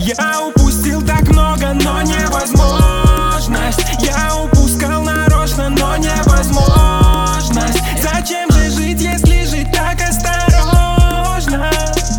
Я упустил так много, но невозможность. Я упускал нарочно, но невозможность. Зачем же жить, если жить так осторожно?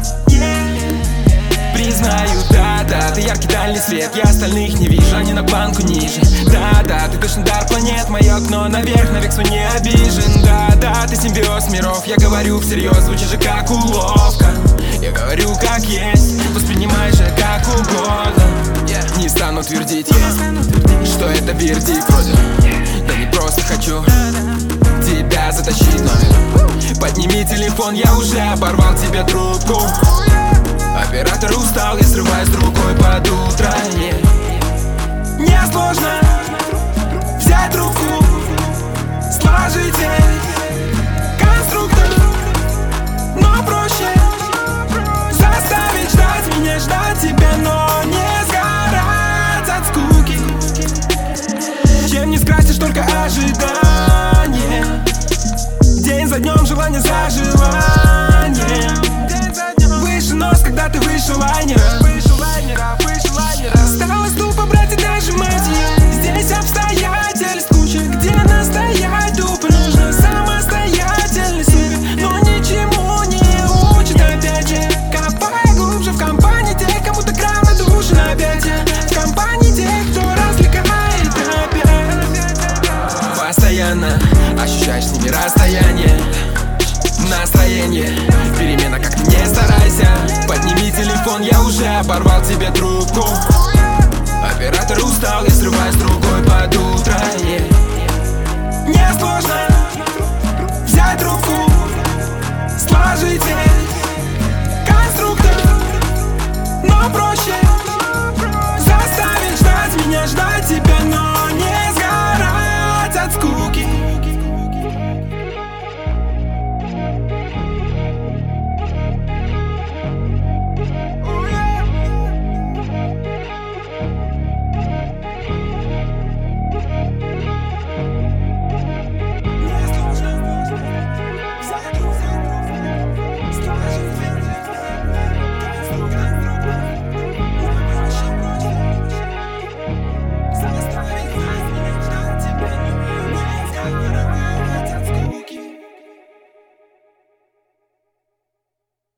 Признаю, да, ты яркий дальний свет. Я остальных не вижу, они на планку ниже. Да, ты точно дар планет. Мое окно наверх, навек свой не обижен. Да, ты симбиоз миров. Я говорю всерьез, звучит же как уловка. Я говорю как есть, воспринимай же как угодно. Не стану твердить, что это вердикт вроде. Да не просто хочу тебя затащить номер. Подними телефон, я уже оборвал тебе трубку. Оператор устал, я срываюсь рукой под утро. Мне сложно взять трубку, сложите конструктор, но проще заставить ждать меня, ждать тебя, но не сгорать от скуки. Чем не скрасишь только ожидание, день за днем желание за желанием. Выше нос, когда ты выше лайнера. Осталось тупо брать и дожимать ее. Здесь обстоятельств куча, где настоять тупо нужно самостоятельный супер, но ничему не учит опять же. Копай глубже в компании тех, кому так равнодушен опять я. В компании тех, кто развлекает опять. Постоянно ощущаешь с ними расстояние, настроение, перемена, как ты не старайся. Подними телефон, я уже оборвал тебе трубку. Оператор устал, я срываюсь рукой под утро. Мне сложно взять трубку, сложите